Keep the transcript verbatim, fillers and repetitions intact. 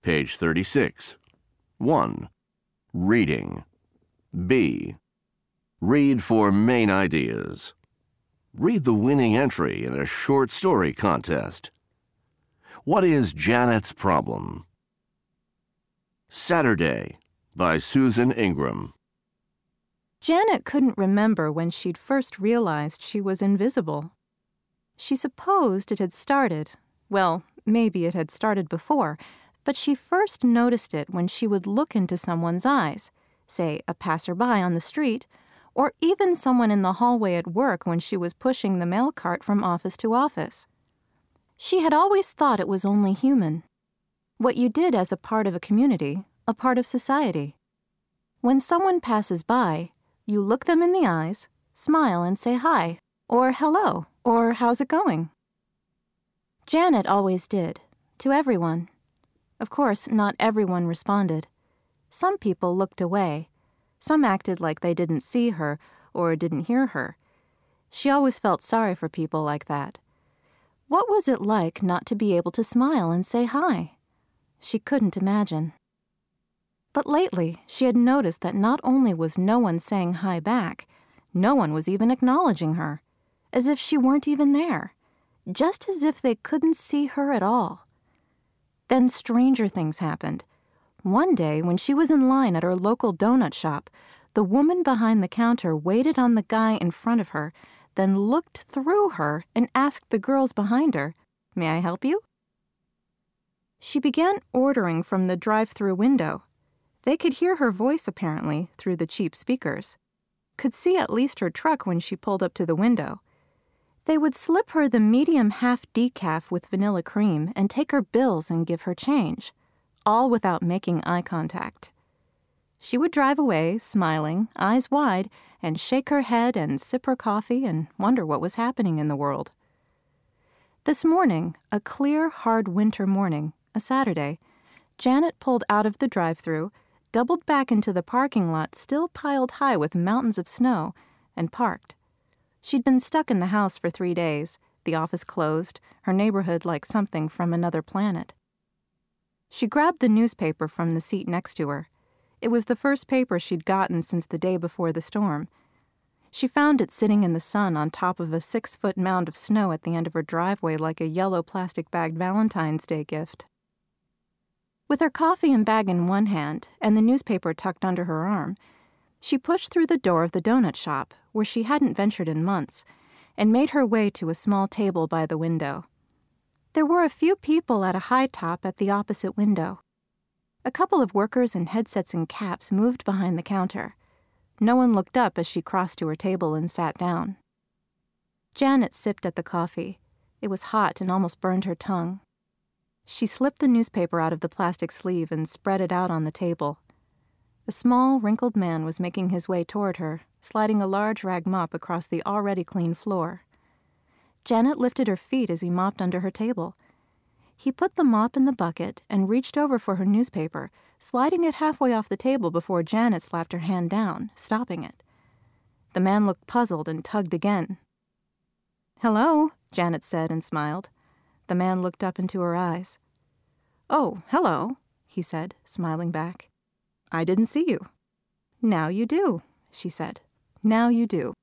Page thirty-six. one. Reading. B. Read for main ideas. Read the winning entry in a short story contest. What is Janet's problem? Saturday by Susan Ingram. Janet couldn't remember when she'd first realized she was invisible. She supposed it had started, well, maybe it had started before, but she first noticed it when she would look into someone's eyes, say a passerby on the street, or even someone in the hallway at work when she was pushing the mail cart from office to office. She had always thought it was only human. What you did as a part of a community, a part of society. When someone passes by, you look them in the eyes, smile and say hi, or hello, or how's it going? Janet always did, to everyone. Of course, not everyone responded. Some people looked away. Some acted like they didn't see her or didn't hear her. She always felt sorry for people like that. What was it like not to be able to smile and say hi? She couldn't imagine. But lately, she had noticed that not only was no one saying hi back, no one was even acknowledging her, as if she weren't even there, just as if they couldn't see her at all. Then stranger things happened. One day, when she was in line at her local donut shop, the woman behind the counter waited on the guy in front of her, then looked through her and asked the girls behind her, "May I help you?" She began ordering from the drive-through window. They could hear her voice, apparently, through the cheap speakers. Could see at least her truck when she pulled up to the window. They would slip her the medium half decaf with vanilla cream and take her bills and give her change, all without making eye contact. She would drive away, smiling, eyes wide, and shake her head and sip her coffee and wonder what was happening in the world. This morning, a clear, hard winter morning, a Saturday, Janet pulled out of the drive-thru, doubled back into the parking lot still piled high with mountains of snow, and parked. She'd been stuck in the house for three days, the office closed, her neighborhood like something from another planet. She grabbed the newspaper from the seat next to her. It was the first paper she'd gotten since the day before the storm. She found it sitting in the sun on top of a six-foot mound of snow at the end of her driveway like a yellow plastic-bagged Valentine's Day gift. With her coffee and bag in one hand and the newspaper tucked under her arm, she pushed through the door of the donut shop, where she hadn't ventured in months, and made her way to a small table by the window. There were a few people at a high top at the opposite window. A couple of workers in headsets and caps moved behind the counter. No one looked up as she crossed to her table and sat down. Janet sipped at the coffee. It was hot and almost burned her tongue. She slipped the newspaper out of the plastic sleeve and spread it out on the table. A small, wrinkled man was making his way toward her, sliding a large rag mop across the already clean floor. Janet lifted her feet as he mopped under her table. He put the mop in the bucket and reached over for her newspaper, sliding it halfway off the table before Janet slapped her hand down, stopping it. The man looked puzzled and tugged again. "Hello," Janet said and smiled. The man looked up into her eyes. "Oh, hello," he said, smiling back. "I didn't see you." "Now you do," she said. "Now you do."